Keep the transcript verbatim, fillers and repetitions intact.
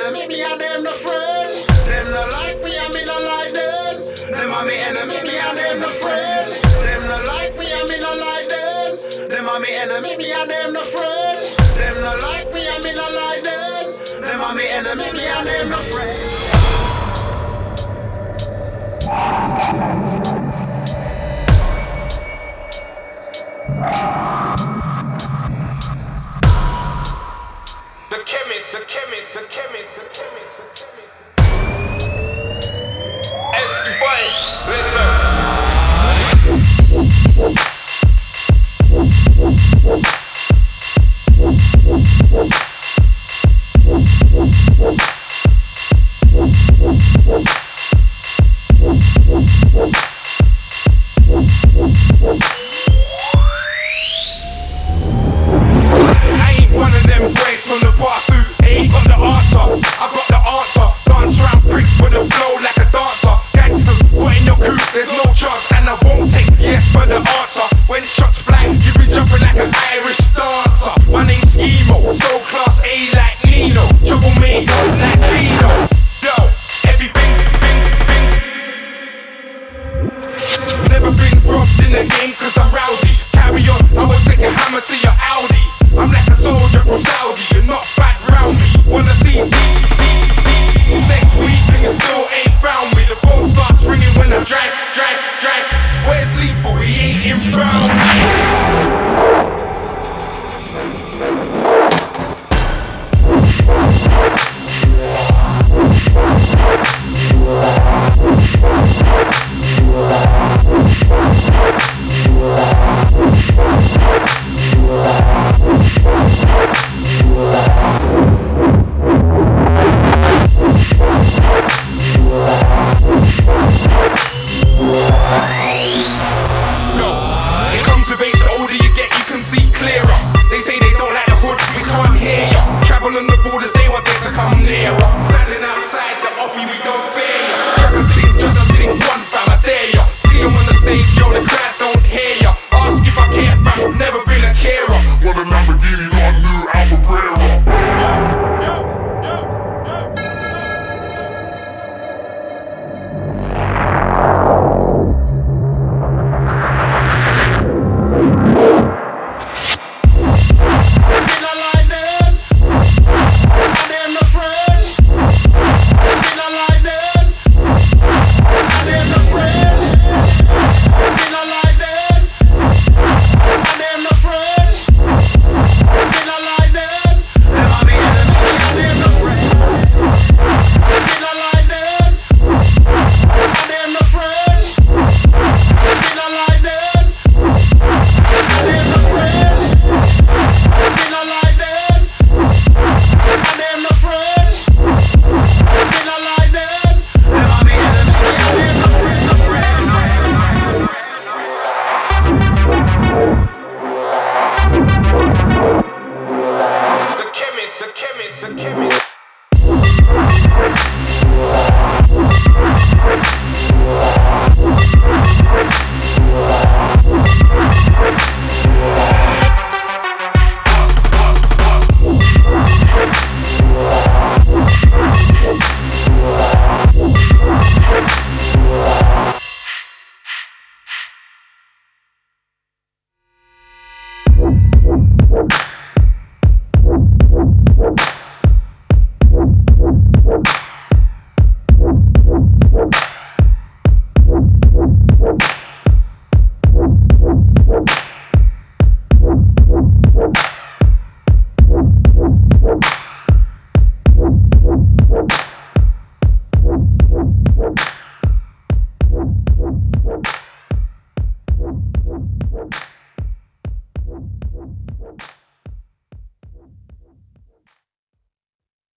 enemy, me and them no friend. Them no like me and me no like them. Them are me enemy, me and them no friend. Them no like me and me no like them. Them are me enemy, me and them no friend. Them no like me and me no like them. Them are me enemy, me and them no friend. The chemist, the chemist, the chemist, the chemist, the chemist. S-Boy, listen. One of them boys from the past who ain't got the answer. I got the answer. Dance round bricks with a flow like a dancer. Gangsters, what in your crew? There's no chance, and I won't take yes for the answer. When shots fly, you be jumping like an Irish dancer. My name's Emo, so class A like Nino. Troublemaker like Lino. Yo, everything's things, things. Never been robbed in the game cause I'm rowdy. Carry on, I will take a hammer to your Audi. I'm like a soldier from Saudi, you're not bad round me. Wanna see me? Next week and you still ain't found me. The phone starts ringing when I drive, drive, drive. Where's Lethal? We ain't in round. It comes with age, the older you get, you can see clearer.